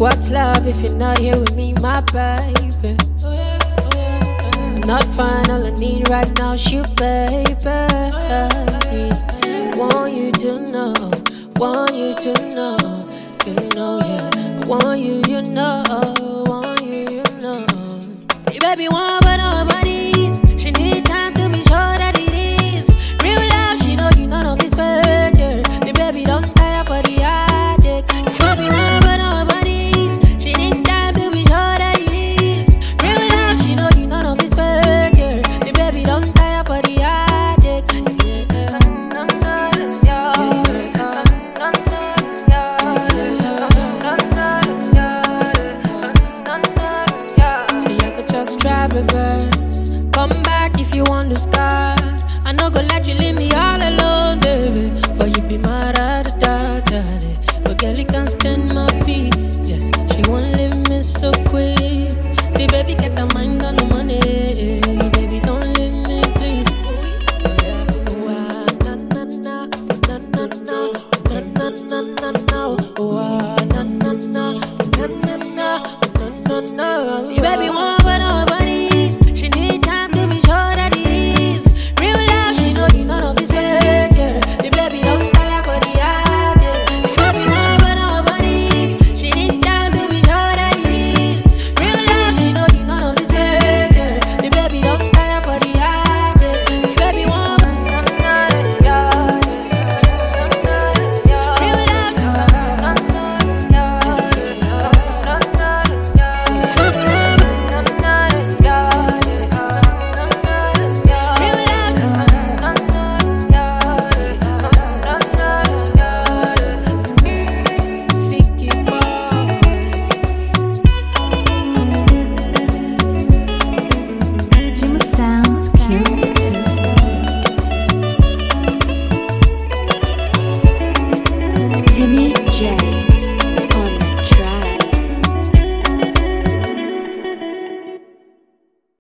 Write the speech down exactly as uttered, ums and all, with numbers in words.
What's love if you're not here with me, my baby? I'm not fine, all I need right now is you, baby. Want you to know, want you to know, you know, yeah. I want you, you know, want you, you know. Hey, baby, want but nobody's. She need time to be sure that it is real love. She know you none of this fake, yeah. The baby don't tire for the heartache. Baby, want but nobody's. She need time to be sure that it is real love. She know you none of this fake, yeah. The baby don't tire for the heartache. Drive reverse, come back if you want to start. I no go let you leave me all alone, baby. For you be my right.